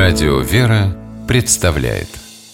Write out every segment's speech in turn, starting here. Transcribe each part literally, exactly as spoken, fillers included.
Радио «Вера» представляет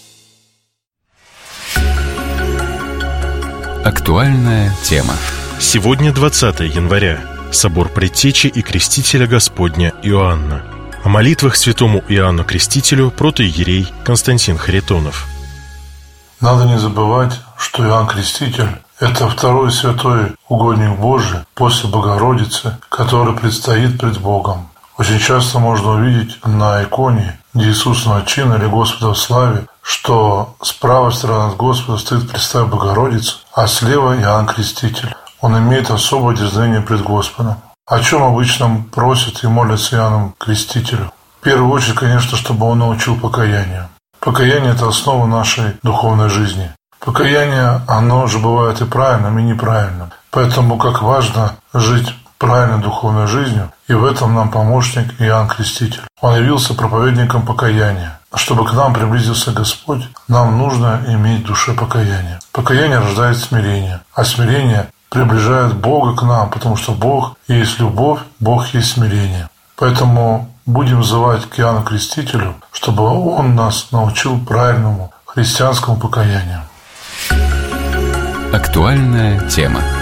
актуальная тема. Сегодня двадцатое января. Собор Предтечи и Крестителя Господня Иоанна. О молитвах святому Иоанну Крестителю протоиерей Константин Харитонов. Надо не забывать, что Иоанн Креститель – это второй святой угодник Божий после Богородицы, который предстоит пред Богом. Очень часто можно увидеть на иконе, где Иисус начина или Господа в славе, что с правой стороны от Господа стоит Пресвятая Богородица, а слева Иоанн Креститель. Он имеет особое дерзновение пред Господом. О чем обычно просят и молятся Иоанну Крестителю? В первую очередь, конечно, чтобы он научил покаянию. Покаяние – это основа нашей духовной жизни. Покаяние, оно же бывает и правильным, и неправильным. Поэтому как важно жить правильной духовной жизнью, и в этом нам помощник Иоанн Креститель. Он явился проповедником покаяния. Чтобы к нам приблизился Господь, нам нужно иметь в душе покаяние. Покаяние рождает смирение, а смирение приближает Бога к нам, потому что Бог есть любовь, Бог есть смирение. Поэтому будем взывать к Иоанну Крестителю, чтобы он нас научил правильному христианскому покаянию. Актуальная тема.